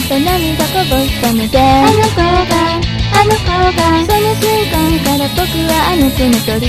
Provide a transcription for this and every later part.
と涙こぼしたので、あの子がその瞬間から僕はあの子の虜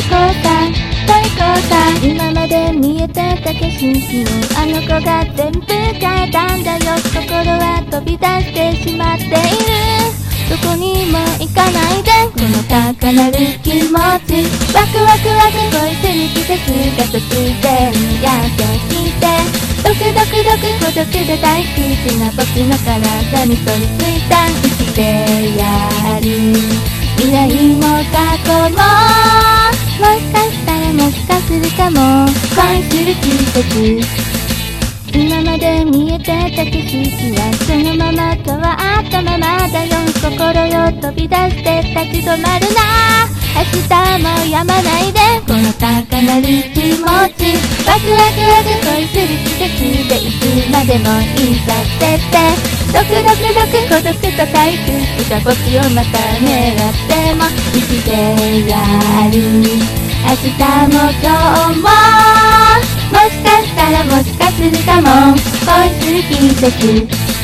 さ、今まで見えてた景色をあの子が全部変えたんだよ。心は飛び出してしまっている。どこにも行かないで、この高鳴る気持ち、ワクワク恋する季節が突然やってきて、ドクドク孤独で大好きな僕の体に取り付いた生きてやる。未来も過去も、もしかしたらもしかするかも、恋する季節。今まで見えてた景色はそのまま変わったままだよ。心よ飛び出して立ち止まるな。明日もやまないで、この高鳴る気持ち、ワクワク恋する季節でいつまでもいさせて、ドク孤独と退屈した僕をまた狙っても生きてやる。明日も今日も、もしかしたらもしかするかも、恋する季節。